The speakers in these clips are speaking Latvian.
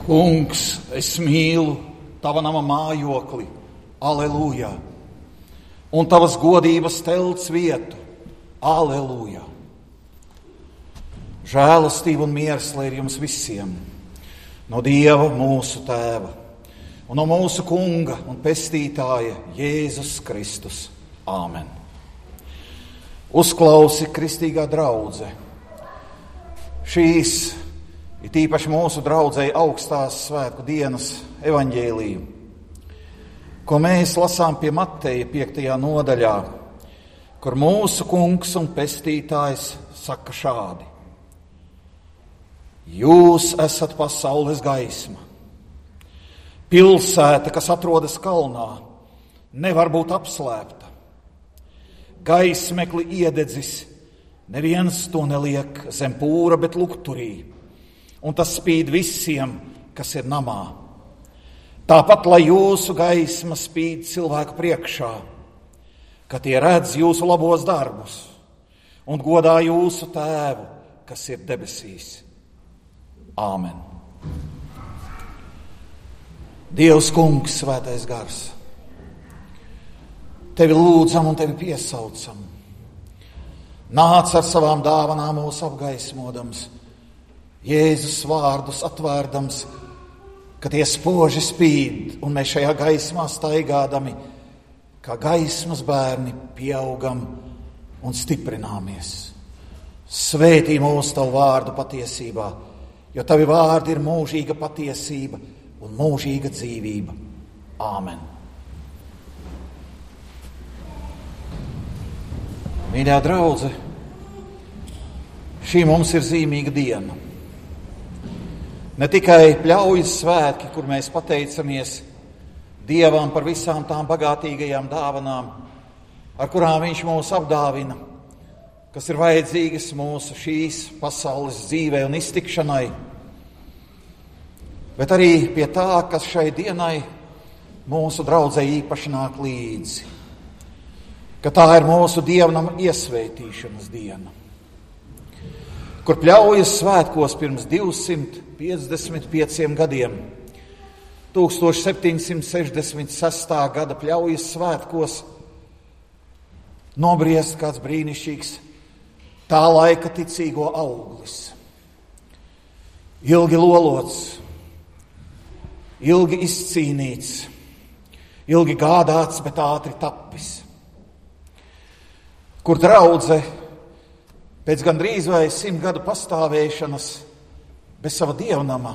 Kungs, es mīlu tava nama mājokli, aleluja, un tavas godības telts vietu, aleluja. Žēlastība un miers, lai ir jums visiem, no Dieva mūsu Tēva un no mūsu Kunga un Pestītāja Jēzus Kristus. Āmen. Uzklausi, kristīgā draudze, šīs ir tīpaši mūsu draudzei augstās svētku dienas evaņģēliju, ko mēs lasām pie Mateja 5. nodaļā, kur mūsu Kungs un Pestītājs saka šādi: Jūs esat pasaules gaisma. Pilsēta, kas atrodas kalnā, nevar būt apslēpta. Gaismekli iededzis, neviens to neliek zem pūra, bet lukturī, un tas spīd visiem, kas ir namā. Tāpat, lai jūsu gaisma spīd cilvēku priekšā, ka tie redz jūsu labos darbus un godā jūsu Tēvu, kas ir debesīs. Āmen. Dievs Kungs, svētais gars, tevi lūdzam un tevi piesaucam. Nāc ar savām dāvanām mūs apgaismodams, Jēzus vārdus atvērdams, ka tie spoži spīd un mēs šajā gaismā staigādami, kā gaismas bērni, pieaugam un stiprināmies. Svētī mūs tavu vārdu patiesībā, jo tavi vārdi ir mūžīga patiesība un mūžīga dzīvība. Āmen. Mīļā draudze, šī mums ir zīmīga diena. Ne tikai pļaujas svētki, kur mēs pateicamies Dievam par visām tām bagātīgajām dāvanām, ar kurām viņš mūs apdāvina, kas ir vajadzīgas mūsu šīs pasaules dzīvē un iztikšanai, bet arī pie tā, kas šai dienai mūsu draudzei īpaši nāk līdzi, ka tā ir mūsu dievnama iesvētīšanas diena, kur pļaujas svētkos pirms 255 gadiem, 1766. gada pļaujas svētkos, nobriest kāds brīnišķīgs tā laika ticīgo auglis. Ilgi lolots, ilgi izcīnīts, ilgi gādāts, bet ātri tappis. Kur draudze pēc gandrīz vai 100 gadu pastāvēšanas bez sava dievnama,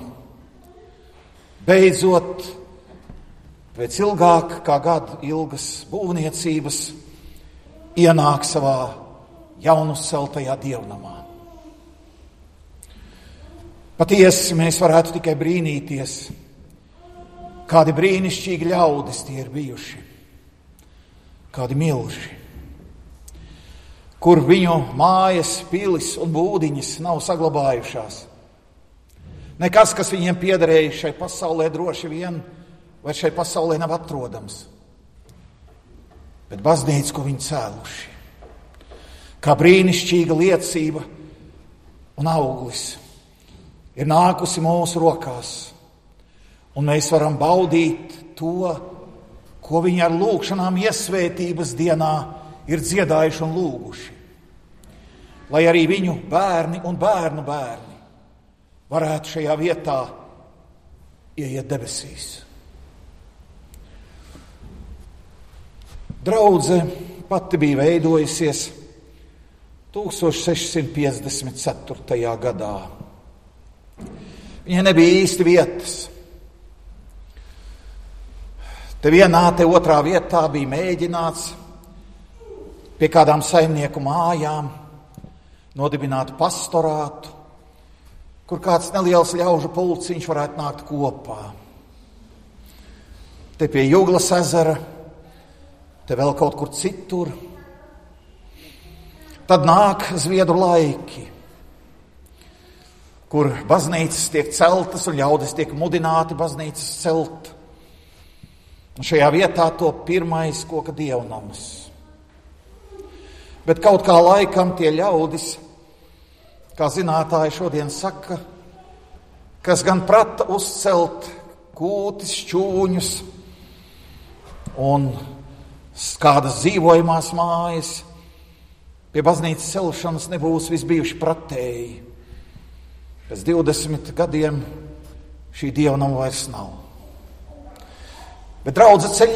beidzot pēc ilgāk kā gadu ilgas būvniecības ienāk savā jaunuzceltajā dievnamā. Patiesi mēs varētu tikai brīnīties, kādi brīnišķīgi ļaudis tie ir bijuši, kādi milži, kur viņu mājas, pilis un būdiņas nav saglabājušās. Nekas, kas viņiem piederēja šai pasaulē, droši vien, vai šai pasaulē nav atrodams. Bet baznīca, ko viņi cēluši, kā brīnišķīga liecība un auglis, ir nākusi mūsu rokās, un mēs varam baudīt to, ko viņi ar lūgšanām iesvētības dienā ir dziedājuši un lūguši. Lai arī viņu bērni un bērnu bērni varētu šajā vietā ieiet debesīs. Draudze pati bija veidojusies 1654. gadā. Viņai nebija īsti vietas. Te vienā, te otrā vietā bija mēģināts pie kādām saimnieku mājām nodibināt pastorātu, kur kāds neliels ļaužu pulciņš varētu nākt kopā. Te pie Juglas ezera, te vēl kaut kur citur. Tad nāk Zviedru laiki, kur baznīcas tiek celtas un ļaudis tiek mudināti baznīcas celt. Un šajā vietā to pirmais koka dievnams. Bet kaut kā laikam tie ļaudis, kā zinātāji šodien saka, kas gan prata uzcelt kūtis, šķūņus un kādas dzīvojamās mājas, pie baznīcas celšanas nebūs visi bijuši pratēji. Pēc 20 gadiem šī dievnama vairs nav. Bet draudze ceļ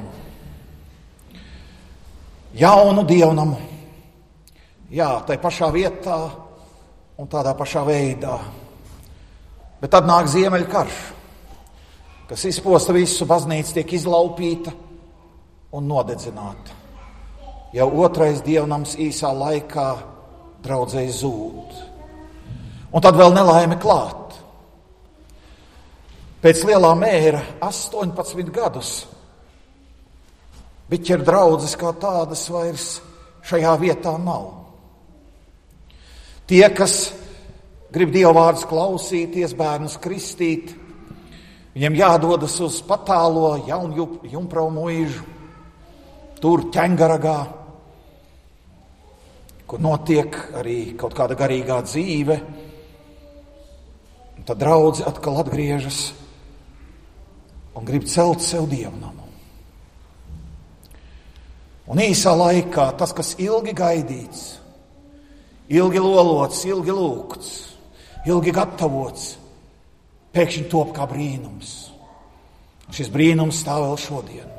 jaunu dievnamu. Jā, tai pašā vietā un tādā pašā veidā. Bet tad nāk Ziemeļkarš, kas izposta visu, baznīca tiek izlaupīta un nodedzināta. Jau otrais dievnams īsā laikā draudzei zūd. Un tad vēl nelaime klāt. Pēc lielā mēra 18 gadus biķeru draudzes kā tādas vairs šajā vietā nav. Tie, kas grib Dieva vārdus klausīties, bērnus kristīt, viņiem jādodas uz patālo Jaunjumprau muižu, tur Ķengaragā, kur notiek arī kaut kāda garīgā dzīve. Un tad draudze atkal atgriežas un grib celt sev dievnamu. Un īsā laikā tas, kas ilgi gaidīts, ilgi lolots, ilgi lūgts, ilgi gatavots, pēkšņi top kā brīnums. Šis brīnums stāv vēl šodien.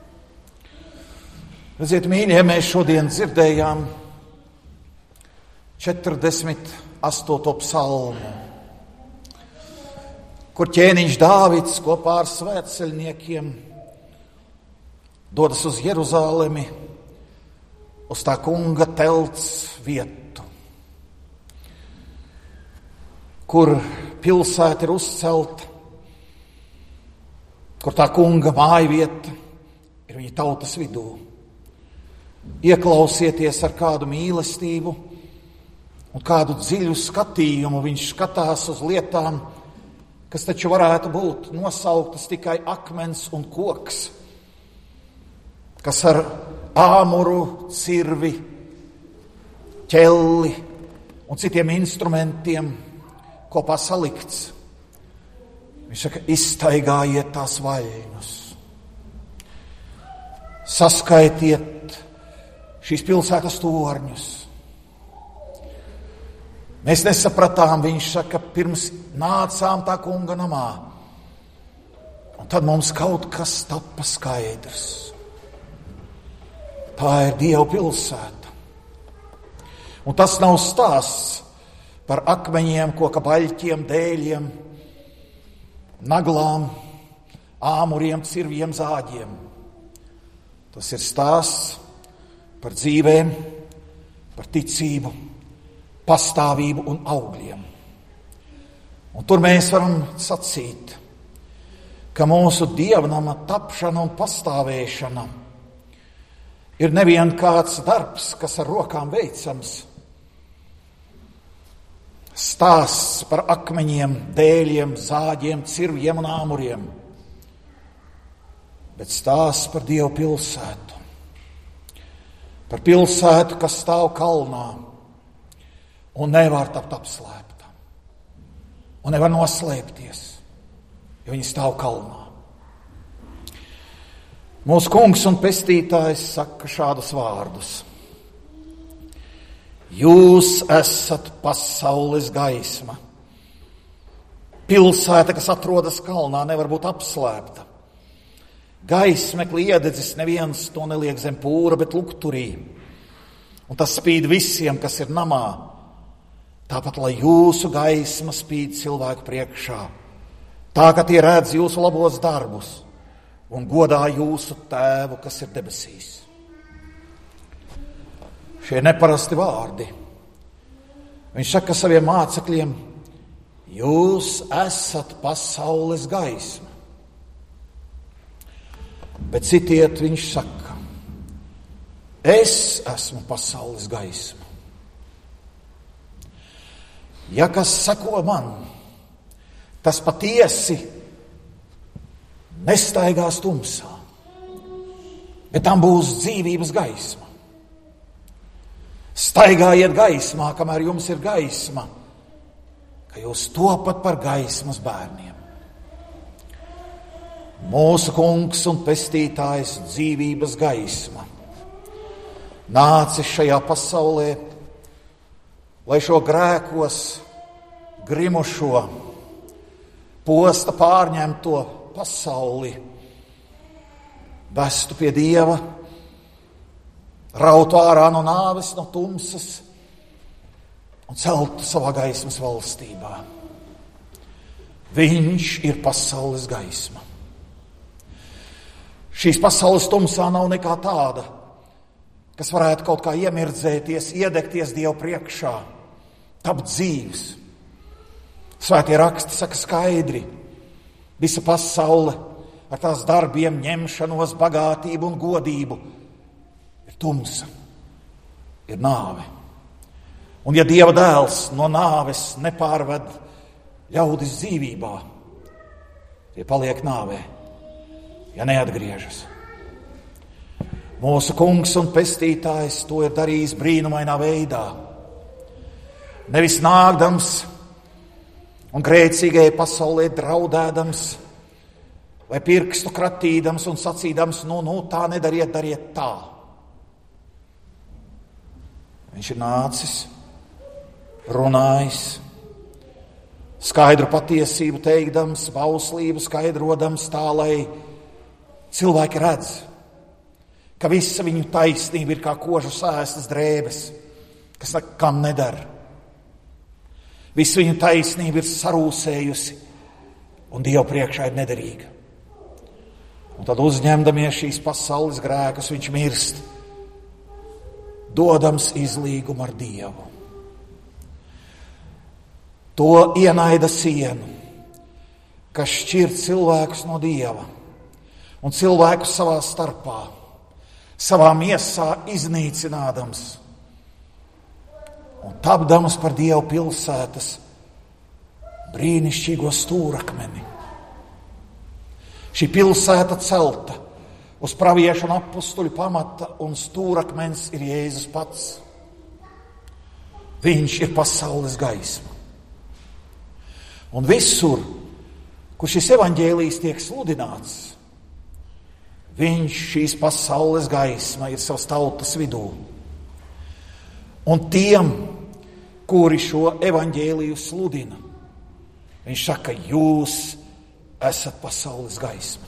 Redziet, mīļie, mēs šodien dzirdējām 48. psalmu, kur ķēniņš Dāvids kopā ar svētceļniekiem dodas uz Jeruzalemi, uz tā kunga telts vietu, kur pilsēta ir uzcelta, kur tā kunga māja vieta ir viņa tautas vidū. Ieklausieties, ar kādu mīlestību un kādu dziļu skatījumu viņš skatās uz lietām, kas taču varētu būt nosauktas tikai akmens un koks, kas ar āmuru, cirvi, ķelli un citiem instrumentiem kopā salikts. Viņš saka, izstaigājiet tās vaļņus, saskaitiet šīs pilsētas torņus. Mēs nesapratām, viņš saka, pirms nācām tā kunga namā, un tad mums kaut kas tapa skaidrs. Tā ir Dieva pilsēta. Un tas nav stāsts par akmeņiem, koka baļķiem, dēļiem, naglām, āmuriem, cirviem, zāģiem. Tas ir stāsts par dzīvēm, par ticību, pastāvību un augļiem. Un tur mēs varam sacīt, ka mūsu dievnama tapšana un pastāvēšana ir nevien kāds darbs, kas ar rokām veicams, stāsts par akmeņiem, dēļiem, zāģiem, cirviem un āmuriem, bet stāsts par Dievu pilsētu. Par pilsētu, kas stāv kalnā un nevar tapt apslēpta. Un nevar noslēpties, jo viņi stāv kalnā. Mūsu kungs un pestītājs saka šādus vārdus. Jūs esat pasaules gaisma. Pilsēta, kas atrodas kalnā, nevar būt apslēpta. Gaismekli iededzis neviens to neliek zem pūra, bet lukturī. Un tas spīd visiem, kas ir namā. Tāpat, lai jūsu gaisma spīd cilvēku priekšā. Tā, ka tie redz jūsu labos darbus un godā jūsu tēvu, kas ir debesīs. Šie neparasti vārdi. Viņš saka saviem mācekļiem, jūs esat pasaules gaisma. Bet citiet viņš saka, es esmu pasaules gaisma. Ja kas sako man, tas patiesi nestaigās tumsā, bet tam būs dzīvības gaisma. Staigājiet gaismā, kamēr jums ir gaisma, ka jūs topat par gaismas bērniem. Mūsu kungs un pestītājs, dzīvības gaisma, nācis šajā pasaulē, lai šo grēkos grimušo, posta pārņemto pasauli vestu pie Dieva, rautu ārā no nāves, no tumsas un celtu savā gaismas valstībā. Viņš ir pasaules gaisma. Šīs pasaules tumsā nav nekā tāda, kas varētu kaut kā iemirdzēties, iedegties Dievu priekšā, tapt dzīves. Svētie raksti saka skaidri, visa pasaule ar tās darbiem, ņemšanos, bagātību un godību ir tumsa, ir nāve. Un ja Dieva dēls no nāves nepārved ļaudis dzīvībā, tie paliek nāvē, ja neatgriežas. Mūsu kungs un pestītājs to ir darījis brīnumainā veidā. Nevis nākdams un grēcīgai pasaulē draudēdams, vai pirkstu kratīdams un sacīdams, tā nedariet, dariet tā. Viņš ir nācis, runājis, skaidru patiesību teikdams, bauslību skaidrodams tā, lai cilvēki redz, ka visa viņu taisnība ir kā kožu sēstas drēbes, kas nekam nedara. Visa viņu taisnība ir sarūsējusi un Dievu priekšā ir nederīga. Un tad uzņemdamies šīs pasaules grēkus, viņš mirst, dodams izlīgumu ar Dievu. To ienaida sienu, kas šķir cilvēkus no Dieva un cilvēkus savā starpā, savā miesā iznīcinādams un tapdams par Dievu pilsētas brīnišķīgo stūrakmeni. Šī pilsēta celta uz praviešu un apustuļu pamata, un stūrakmens ir Jēzus pats. Viņš ir pasaules gaisma. Un visur, kur šis evaņģēlijs tiek sludināts, viņš šīs pasaules gaisma ir savas tautas vidū. Un tiem, kuri šo evaņģēliju sludina, viņš saka, jūs esat pasaules gaisma.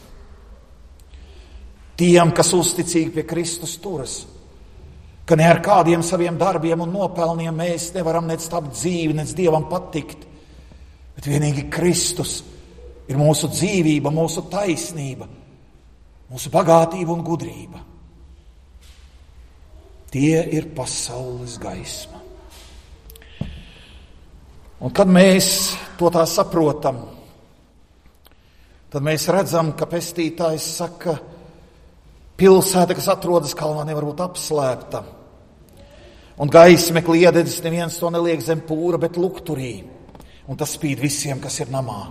Tiem, kas uzticīgi pie Kristus turas, ka ne ar kādiem saviem darbiem un nopelniem mēs nevaram nec tapt dzīvi, nec Dievam patikt, bet vienīgi Kristus ir mūsu dzīvība, mūsu taisnība, mūsu bagātība un gudrība. Tie ir pasaules gaisma. Un kad mēs to tā saprotam, tad mēs redzam, ka pestītājs saka, pilsēta, kas atrodas kalnā, nevar būt apslēpta. Un gaismekli iededzis neviens to neliek zem pūra, bet lukturī. Un tas spīd visiem, kas ir namā.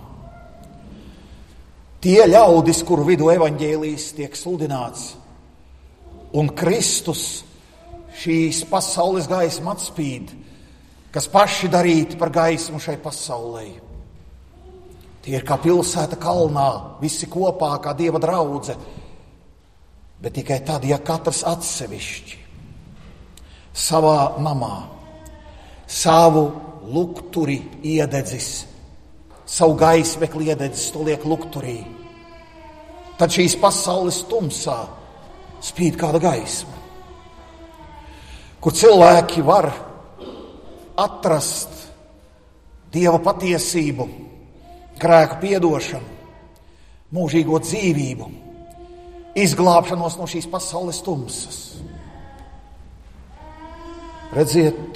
Tie ļaudis, kuru vidū evaņģēlijs tiek sludināts, un Kristus šīs pasaules gaismu atspīd, kas paši darīti par gaismu šai pasaulē. Tie ir kā pilsēta kalnā, visi kopā, kā Dieva draudze, bet tikai tad, ja katrs atsevišķi savā namā savu lukturi iededzis, savu gaismekli iededzis, to liek lukturī, tad šīs pasaules tumsā spīd kāda gaisma, kur cilvēki var atrast Dieva patiesību, grēku piedošanu, mūžīgo dzīvību, izglābšanos no šīs pasaules tumsas. Redziet,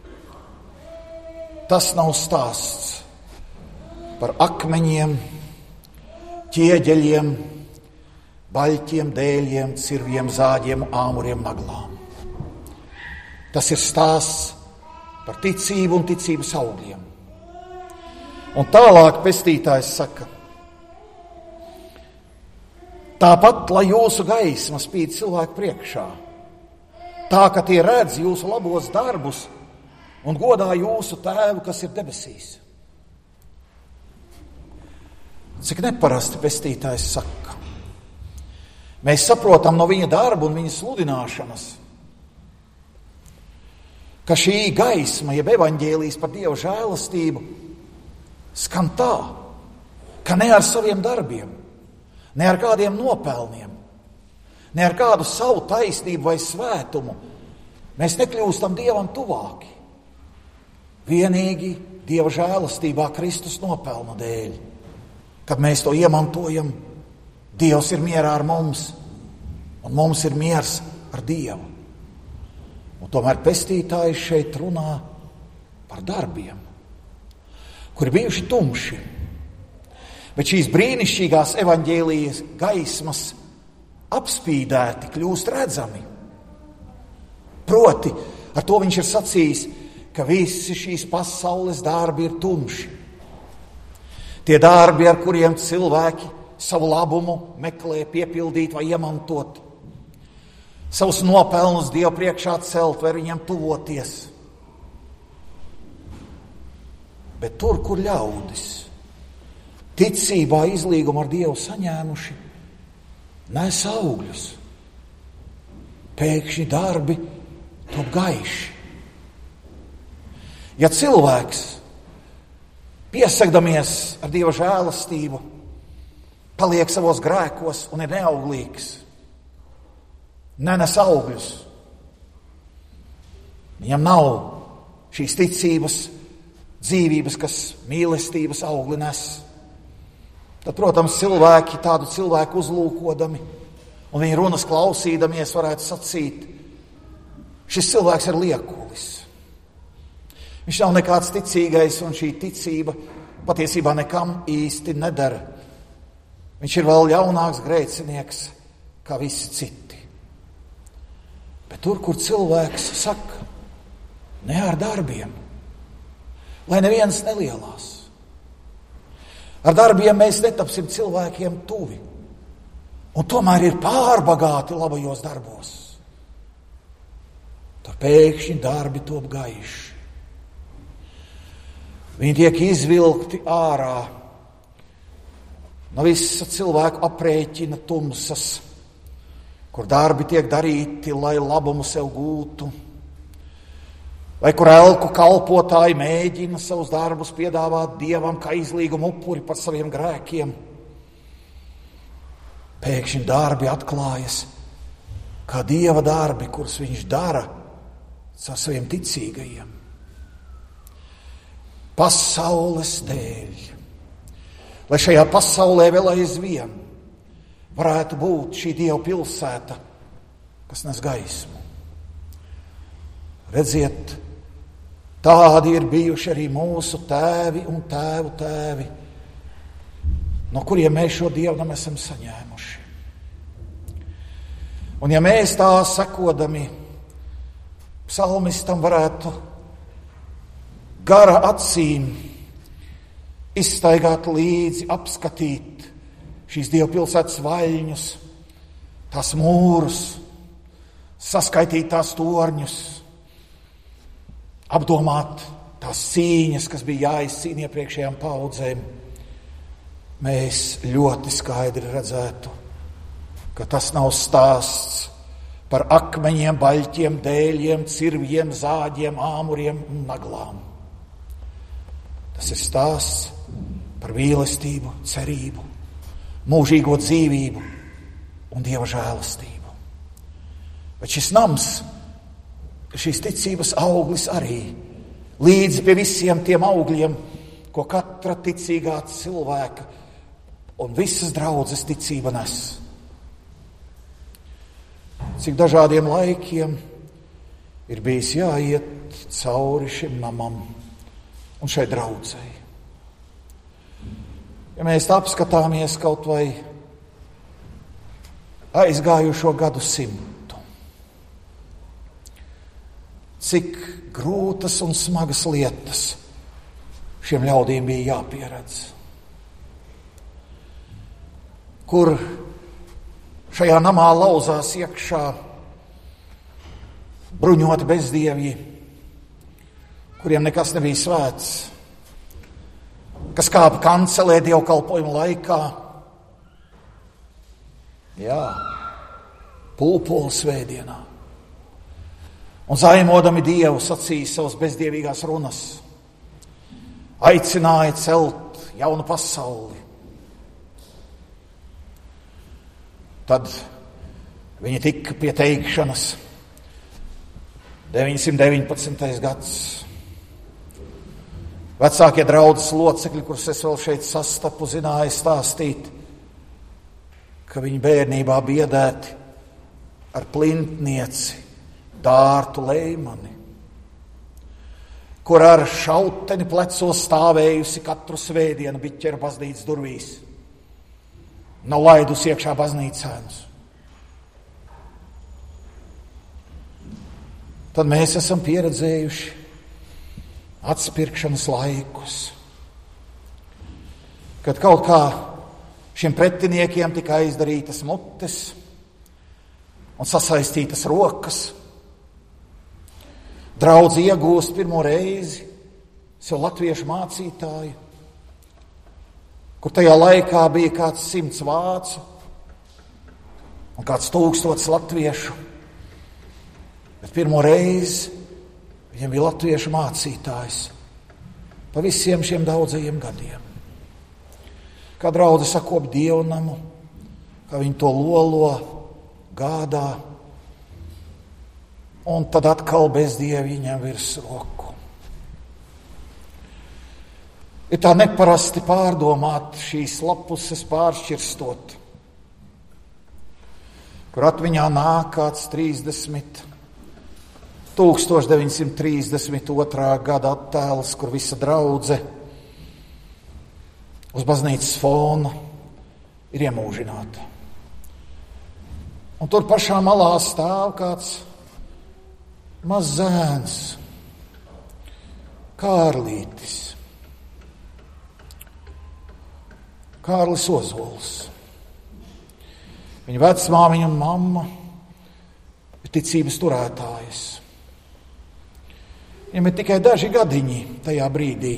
tas nav stāsts par akmeņiem, ķieģeļiem, baļķiem, dēļiem, cirviem, zāģiem, āmuriem, naglām. Tas ir stāsts par ticību un ticības augļiem. Un tālāk pestītājs saka, tāpat, lai jūsu gaisma spīd cilvēku priekšā, tā, ka tie redz jūsu labos darbus un godā jūsu tēvu, kas ir debesīs. Cik neparasti pestītājs saka. Mēs saprotam no viņa darba un viņa sludināšanas, ka šī gaisma, jeb evaņģēlijs par Dieva žēlastību, skan tā, ka ne ar saviem darbiem, ne ar kādiem nopelniem, ne ar kādu savu taisnību vai svētumu mēs nekļūstam Dievam tuvāki. Vienīgi Dieva žēlastībā Kristus nopelna dēļ. Kad mēs to iemantojam, Dievs ir mierā ar mums, un mums ir miers ar Dievu. Un tomēr pestītājs šeit runā par darbiem, kuri bijuši tumši. Bet šīs brīnišķīgās evaņģēlijas gaismas apspīdēti kļūst redzami. Proti, ar to viņš ir sacījis, ka visi šīs pasaules darbi ir tumši. Tie darbi, ar kuriem cilvēki savu labumu meklē piepildīt vai iemantot, savus nopelnus Dievu priekšā celt vai viņam tuvoties. Bet tur, kur ļaudis ticībā izlīgumu ar Dievu saņēmuši, nes augļus. Pēkšņi darbi top gaiši. Ja cilvēks, piesakdamies ar Dieva žēlastību, paliek savos grēkos un ir neauglīgs, nenes augļus, viņam nav šīs ticības, dzīvības, kas mīlestības augli nes, tad, protams, cilvēki tādu cilvēku uzlūkodami un viņa runas klausīdamies varētu sacīt, šis cilvēks ir liekulis. Viņš nav nekāds ticīgais, un šī ticība patiesībā nekam īsti nedara. Viņš ir vēl ļaunāks grēcinieks kā visi citi. Bet tur, kur cilvēks saka, ne ar darbiem, lai neviens nelielās. Ar darbiem mēs netapsim cilvēkiem tuvi, un tomēr ir pārbagāti labajos darbos. Tur pēkšņi darbi top gaiši. Viņi tiek izvilkti ārā no visa cilvēku aprēķina tumsas, kur darbi tiek darīti, lai labumu sev gūtu, vai kur elku kalpotāji mēģina savus darbus piedāvāt Dievam kā izlīgumu upuri par saviem grēkiem. Pēkšņi darbi atklājas kā Dieva darbi, kurus viņš dara ar saviem ticīgajiem. Pasaules dēļ, lai šajā pasaulē vēl aizvien varētu būt šī Dieva pilsēta, kas nes gaismu. Redziet, tādi ir bijuši arī mūsu tēvi un tēvu tēvi, no kuriem mēs šo dievnamu esam saņēmuši. Un ja mēs tā sekodami psalmistam varētu gara acīm izstaigāt līdzi, apskatīt šīs Dieva pilsētas vaļņus, tās mūrus, saskaitīt tās torņus, apdomāt tās cīņas, kas bija jāizcīna iepriekšējām paudzēm, mēs ļoti skaidri redzētu, ka tas nav stāsts par akmeņiem, baļķiem, dēļiem, cirvjiem, zāģiem, āmuriem un naglām. Tas ir stāsts par mīlestību, cerību, mūžīgo dzīvību un Dieva žēlastību. Bet šis nams, šīs ticības auglis arī, līdzi pie visiem tiem augļiem, ko katra ticīgā cilvēka un visas draudzes ticība nes. Cik dažādiem laikiem ir bijis jāiet cauri šim namam un šai draudzei. Ja mēs apskatāmies kaut vai aizgājušo gadu simtu, cik grūtas un smagas lietas šiem ļaudīm bija jāpieredz. Kur šajā namā lauzās iekšā bruņoti bezdievji, kuriem nekas nebija svēts, kas kāpa kancelē dievkalpojuma laikā. Jā, pulpola svētdienā. Un zaimodami Dievu sacīja savas bezdievīgās runas. Aicināja celt jaunu pasauli. Tad viņi tika pie teikšanas. 919. gads. Vecākie draudzes locekļi, kurus es vēl šeit sastapu, zināja stāstīt, ka viņi bērnībā biedēti ar plintnieci Dārtu Leimani, kur ar šauteni plecos stāvējusi katru svētdienu Biķera baznīcas durvīs, nav laidus iekšā baznīcēnus. Tad mēs esam pieredzējuši atspirkšanas laikus, kad kaut kā šiem pretiniekiem tika aizdarītas mutes un sasaistītas rokas. Draudze iegūst pirmo reizi sev latviešu mācītāju, kur tajā laikā bija kāds 100 vācu un kāds 1000 latviešu. Bet pirmo reizi viņam bija latviešu mācītājs pa visiem šiem daudzajiem gadiem. Kā draudze sakop dievnamu, kā viņi to lolo, gādā, un tad atkal bezdievi viņam virs roku. Ir tā neparasti pārdomāt šīs lapuses pāršķirstot, kur atmiņā nāk kāds 1932. gada attēls, kur visa draudze uz baznīcas fona ir iemūžināta. Un tur pašā malā stāv kāds mazs zēns, Kārlītis, Kārlis Ozols. Viņa vecmāmiņa un mamma ir ticības turētājas. Viņam ir tikai daži gadiņi tajā brīdī.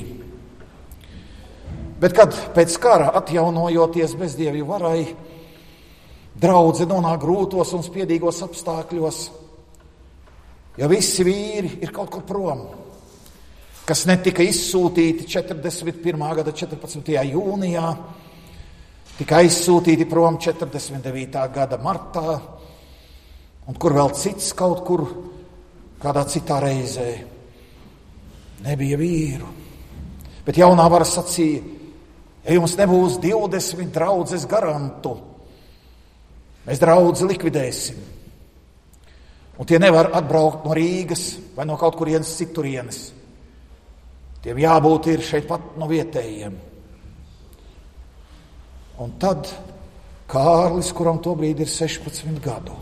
Bet kad pēc kara atjaunojoties bezdievju varai, draudze nonāk grūtos un spiedīgos apstākļos, ja visi vīri ir kaut kur prom, kas netika izsūtīti 41. gada 14. jūnijā, tika aizsūtīti prom 49. gada martā, un kur vēl cits kaut kur, kādā citā reizē. Nebija vīru. Bet jaunā vara sacīja, ja jums nebūs 20 draudzes garantu, mēs draudzi likvidēsim. Un tie nevar atbraukt no Rīgas vai no kaut kurienes citurienes. Tiem jābūt ir šeit pat no vietējiem. Un tad Kārlis, kuram tobrīd ir 16 gadu,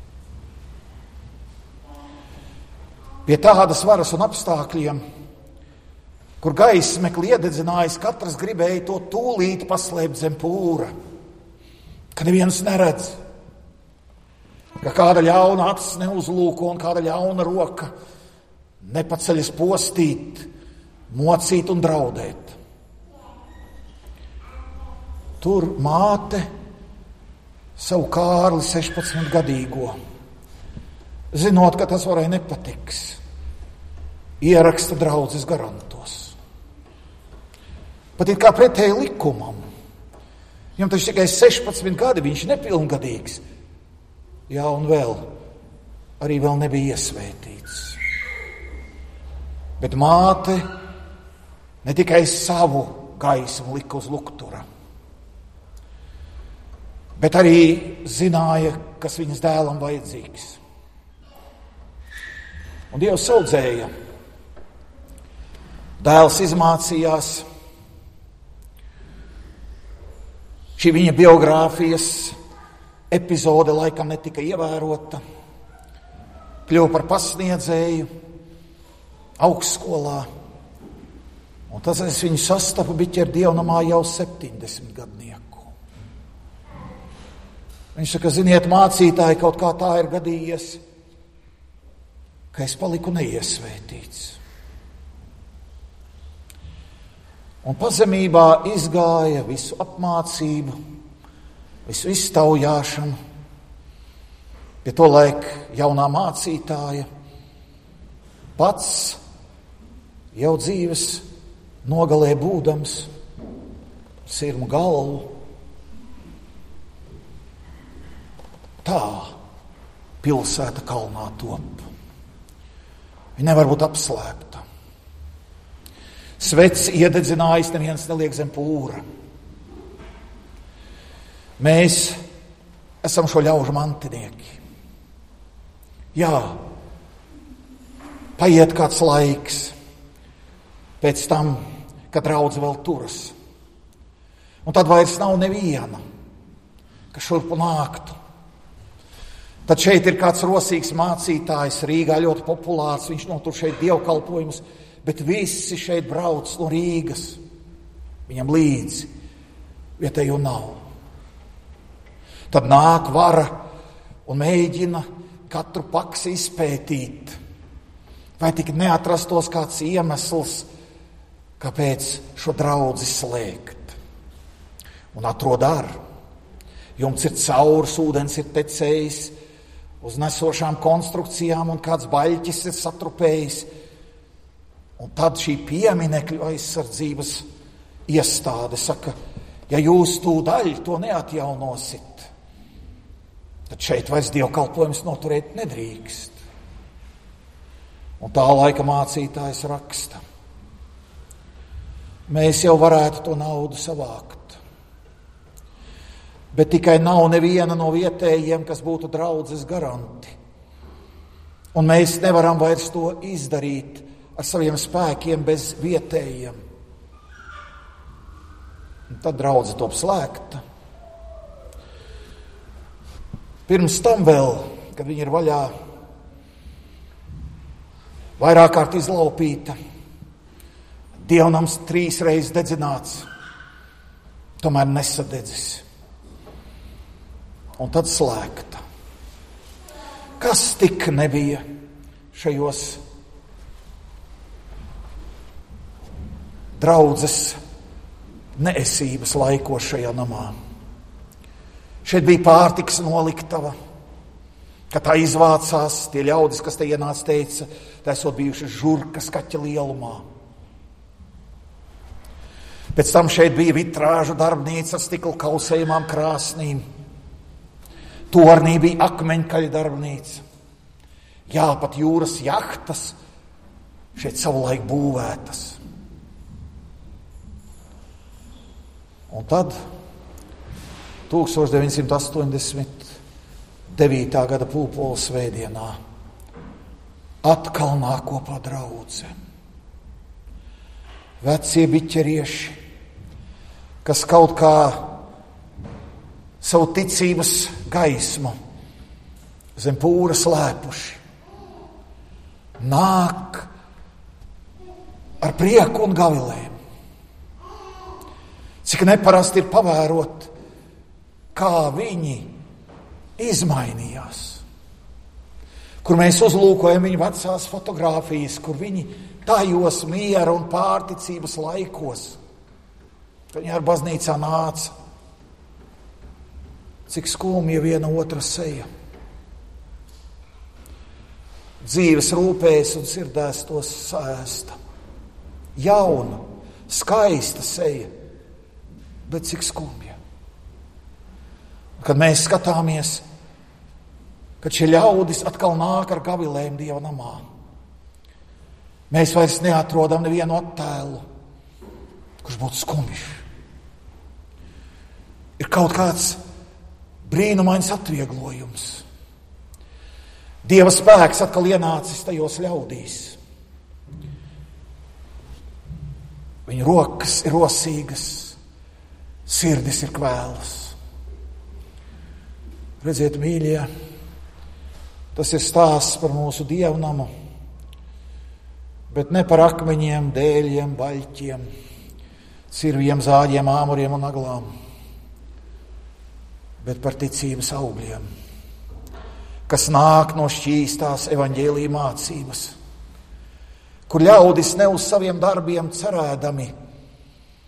pie tādas varas un apstākļiem, kur gaismekli iededzinājis, katrs gribēja to tūlīt paslēpt zem pūra, ka neviens neredz, ka kāda ļauna acis neuzlūko un kāda ļauna roka nepaceļas postīt, mocīt un draudēt. Tur māte savu Kārli 16-gadīgo, zinot, ka tas varēja nepatiks, ieraksta draudzes garantos. Pat ir kā pretēji likumam. Viņam taču tikai 16 gadi, viņš nepilngadīgs. Jā, un vēl, arī vēl nebija iesvētīts. Bet māte ne tikai savu gaismu lika uz luktura, bet arī zināja, kas viņas dēlam vajadzīgs. Un Dievs audzēja. Dēls izmācījās. Šī viņa biogrāfijas epizode laikam netika ievērota. Kļuva par pasniedzēju augstskolā. Un tas es viņu sastapu Biķeru dievnamā jau 70 gadnieku. Viņš saka, ziniet, mācītāji, kaut kā tā ir gadījies, ka es paliku neiesvētīts. un pazemībā izgāja visu apmācību, visu iztaujāšanu. Pie to laika jaunā mācītāja pats jau dzīves nogalē būdams sirmu galvu. Tā pilsēta kalnā top. Viņa nevar būt apslēpta. Svets iededzinājis, neviens neliek zem pūra. Mēs esam šo ļaužu mantinieki. Jā, paiet kāds laiks pēc tam, kad draudze vēl turas. Un tad vairs nav neviena, kas šurpu nāktu. Tad šeit ir kāds rosīgs mācītājs, Rīgā ļoti populārs, viņš notur šeit dievkalpojumus, bet visi šeit brauc no Rīgas. Viņam līdzi vietējo nav. Tad nāk vara un mēģina katru paksi izpētīt, vai tik neatrastos kāds iemesls, kāpēc šo draudzi slēgt. Un atrod ar. Jumts ir caurs, ūdens ir tecējis uz nesošām konstrukcijām un kāds baļķis ir satrupējis. Un tad šī pieminekļu aizsardzības iestāde saka, ja jūs tūdaļ to neatjaunosit, tad šeit vairs dievkalpojums noturēt nedrīkst. Un tā laika mācītājs raksta. Mēs jau varētu to naudu savākt. Bet tikai nav neviena no vietējiem, kas būtu draudzes garanti. Un mēs nevaram vairs to izdarīt ar saviem spēkiem bez vietējiem. Un tad draudze top slēgta. Pirms tam vēl, kad viņa ir vaļā, vairāk kārt izlaupīta, dievnams 3 reizes dedzināts, tomēr nesadedzis. Un tad slēgta. Kas tik nebija šajos draudzes neesības laikos šajā namā? Šeit bija pārtikas noliktava, kad tā izvācās, tie ļaudis, kas te ienāca, teica, tā esot bijuši žurkas kaķa lielumā. Pēc tam šeit bija vitrāžu darbnīca ar stikla kausējumām krāsnīm. Tornī bija akmeņkaļa darbnīca. Jā, pat jūras jahtas šeit savulaik būvētas. Un tad 1989. gada Pulpola svētdienā atkal nāk kopā draudze. Vecie biķerieši, kas kaut kā savu ticības gaismu zem pūra slēpuši, nāk ar prieku un gavilēm. Cik neparasti ir pavērot, kā viņi izmainījās, kur mēs uzlūkojam viņu vecās fotogrāfijas, kur viņi tajos miera un pārticības laikos, kad viņi ar baznīcā nāca. Cik skumja viena otra seja. Dzīves rūpēs un sirdēs tos sēsta. Jauna, skaista seja, bet cik skumja. Kad mēs skatāmies, kad šie ļaudis atkal nāk ar gavilēm Dieva namā, mēs vairs neatrodam nevienu attēlu, kurš būtu skumjš. Ir kaut kāds brīnumains atvieglojums. Dieva spēks atkal ienācis tajos ļaudīs. Viņu rokas ir rosīgas, sirdis ir kvēlas. Redziet, mīļie, tas ir stāsts par mūsu dievnamu, bet ne par akmeņiem, dēļiem, baļķiem, cirviem, zāģiem, āmuriem un aglām, bet par ticības augļiem, kas nāk no šķīstās evaņģēlija mācības, kur ļaudis ne uz saviem darbiem cerēdami,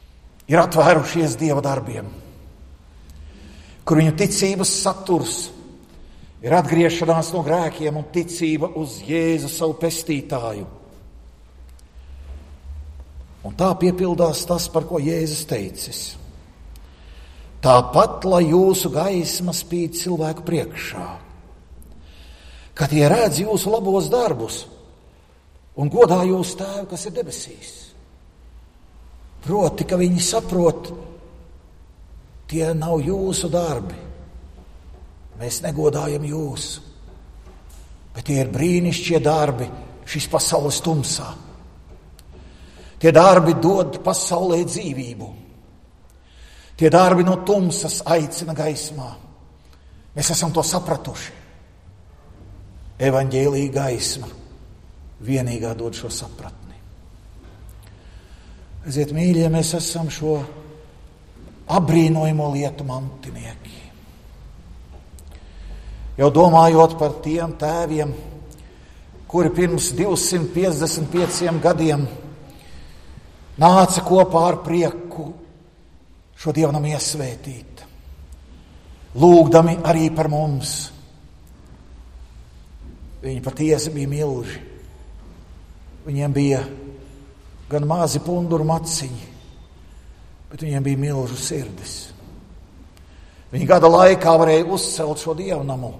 ir atvērušies Dieva darbiem, kur viņu ticības saturs ir atgriešanās no grēkiem un ticība uz Jēzu savu pestītāju. Un tā piepildās tas, par ko Jēzus teicis. Tāpat, lai jūsu gaisma spīd cilvēku priekšā, ka tie redz jūsu labos darbus un godā jūsu tēvu, kas ir debesīs. Proti, ka viņi saprot, tie nav jūsu darbi. Mēs negodājam jūs, bet tie ir brīnišķie darbi šīs pasaules tumsā. Tie darbi dod pasaulē dzīvību. Tie darbi no tumsas aicina gaismā. Mēs esam to sapratuši. Evaņģēlija gaisma vienīgā dod šo sapratni. Aiziet, mīļie, mēs esam šo apbrīnojamo lietu mantinieki. Jau domājot par tiem tēviem, kuri pirms 255 gadiem nāca kopā ar prieku šo dievnamu iesvētīt, lūgdami arī par mums. Viņi patiesi bija milži. Viņiem bija gan mazi punduru maciņi, bet viņiem bija milžu sirdis. Viņi gada laikā varēja uzcelt šo dievnamu.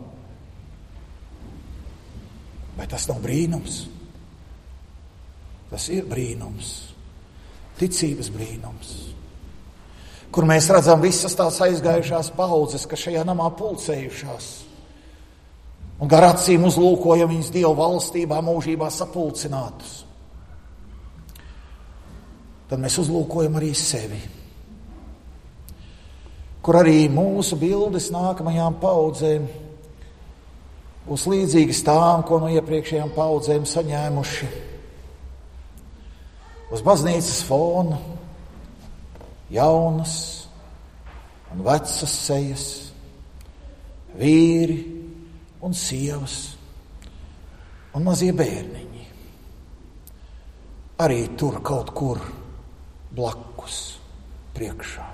Vai tas nav brīnums? Tas ir brīnums. Ticības brīnums, kur mēs redzam visas tās aizgājušās paudzes, kas šajā namā pulcējušās, un gar acīm uzlūkojam viņus Dievu valstībā, mūžībā sapulcinātus. Tad mēs uzlūkojam arī sevi, kur arī mūsu bildes nākamajām paudzēm būs līdzīgas tām, ko no iepriekšējām paudzēm saņēmuši. Uz baznīcas fona jaunas un vecas sejas, vīri un sievas un mazie bērniņi. Arī tur kaut kur blakus priekšā.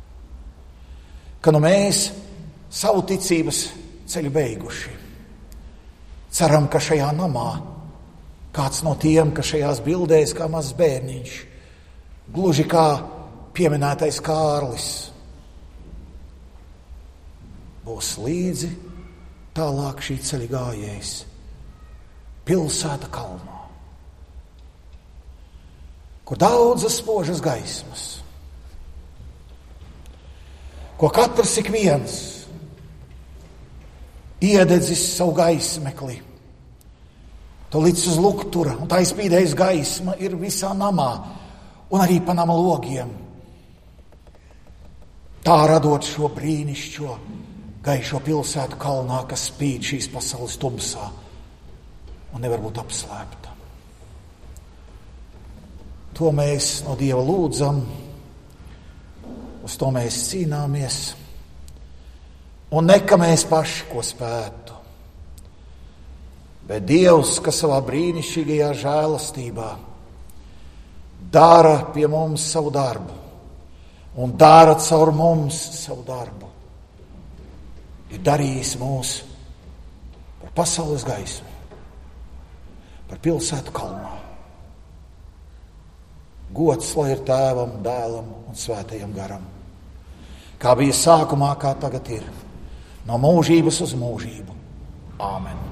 Ka nu mēs savu ticības ceļu beiguši, ceram, ka šajā namā kāds no tiem, kas šajās bildēs kā mazs bērniņš, gluži kā pieminētais Kārlis, būs līdzi tālāk šī ceļa gājējs, pilsēta kalnā, kur daudzas spožas gaismas, ko katrs ik viens iededzis savu gaismekli. Tu lic uz luktura, un tā izspīdējas gaisma ir visā namā, un arī pa nama logiem. Tā radot šo brīnišķo, gaišo pilsētu kalnā, kas spīd šīs pasaules tumsā un nevar būt apslēpta. To mēs no Dieva lūdzam, uz to mēs cīnāmies, un ne ka mēs paši ko spētu. Bet Dievs, kas savā brīnišķīgajā žēlastībā dara pie mums savu darbu un dara caur mums savu darbu, ir darījis mūs par pasaules gaismu, par pilsētu kalnā. Gods lai ir Tēvam, Dēlam un Svētajam garam, kā bija sākumā, kā tagad ir, no mūžības uz mūžību. Āmen.